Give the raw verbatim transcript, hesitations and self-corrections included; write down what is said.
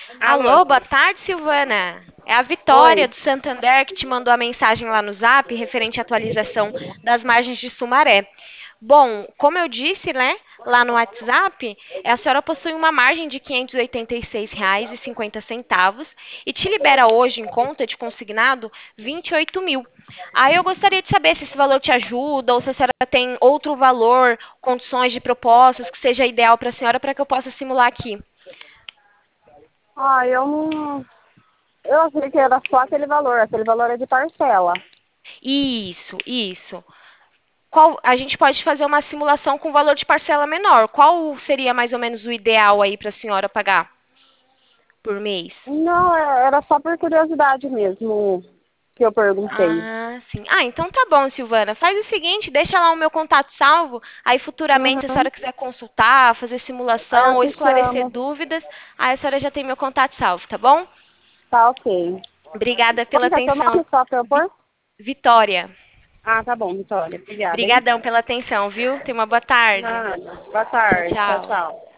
Alô? Alô, boa tarde, Silvana. É a Vitória Oi. do Santander que te mandou a mensagem lá no Zap referente à atualização das margens de Sumaré. Bom, como eu disse, né, lá no WhatsApp, a senhora possui uma margem de quinhentos e oitenta e seis reais e cinquenta centavos e te libera hoje em conta de consignado vinte e oito mil. Aí eu gostaria de saber se esse valor te ajuda ou se a senhora tem outro valor, condições de propostas que seja ideal para a senhora para que eu possa simular aqui. Ah, eu não. Eu achei que era só aquele valor. Aquele valor é de parcela. Isso, isso. Qual, a gente pode fazer uma simulação com valor de parcela menor. Qual seria mais ou menos o ideal aí para a senhora pagar por mês? Não, é- era só por curiosidade mesmo que eu perguntei. Ah, sim. Ah, então tá bom, Silvana. Faz o seguinte, deixa lá o meu contato salvo. Aí futuramente, se a Uhum. senhora quiser consultar, fazer Aí simulação eu ou te esclarecer chamo. dúvidas, aí a senhora já tem meu contato salvo, tá bom? Tá ok. Obrigada pela Como que é seu atenção. nome? Só pra eu Vi- pôr? Vitória. Ah, tá bom, Vitória. Obrigada, hein? Obrigadão pela atenção, viu? Tenha uma boa tarde. Nada. Boa Tchau, tarde. Tchau, tchau. tchau.